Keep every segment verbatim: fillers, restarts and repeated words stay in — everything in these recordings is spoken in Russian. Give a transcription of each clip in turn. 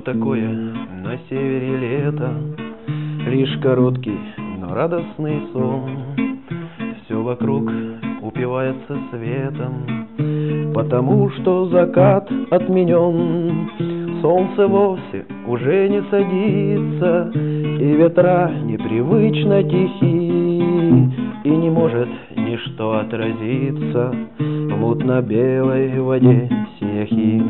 такое на севере лето? Лишь короткий, но радостный сон. Все вокруг упивается светом, потому что закат отменен. Солнце вовсе уже не садится, и ветра непривычно тихи, и не может ничто отразиться в мутно-белой воде синяхи.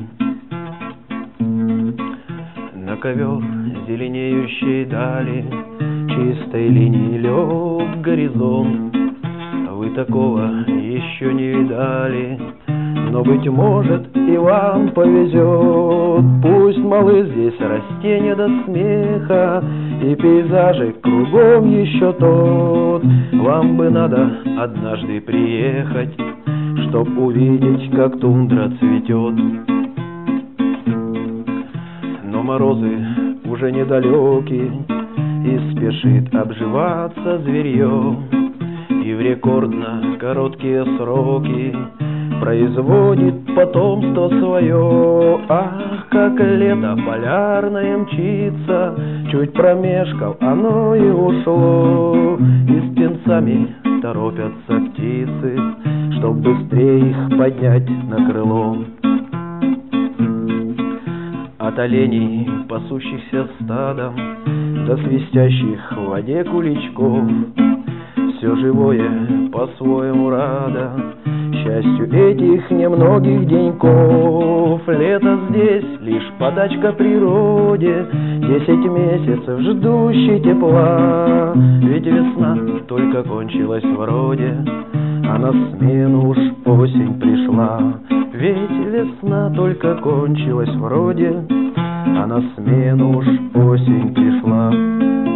На ковер зеленеющей дали чистой линии лег горизонт. Вы такого еще не видали, но, быть может, и вам повезет. Пусть малы здесь растения до смеха, и пейзажи кругом еще тот. Вам бы надо однажды приехать, чтоб увидеть, как тундра цветет. Но морозы уже недалеки, и спешит обживаться зверье, и в рекордно короткие сроки производит потомство свое. Ах, как лето полярное мчится, чуть промешкал оно и ушло, и с птенцами торопятся птицы, чтоб быстрее их поднять на крыло. От оленей, пасущихся стадом, до свистящих в воде куличков, все живое по-своему радо счастью этих немногих деньков. Лето здесь лишь подачка природе, десять месяцев ждущей тепла. Ведь весна только кончилась вроде, а на смену уж осень пришла. Ведь весна только кончилась вроде, а на смену уж осень пришла.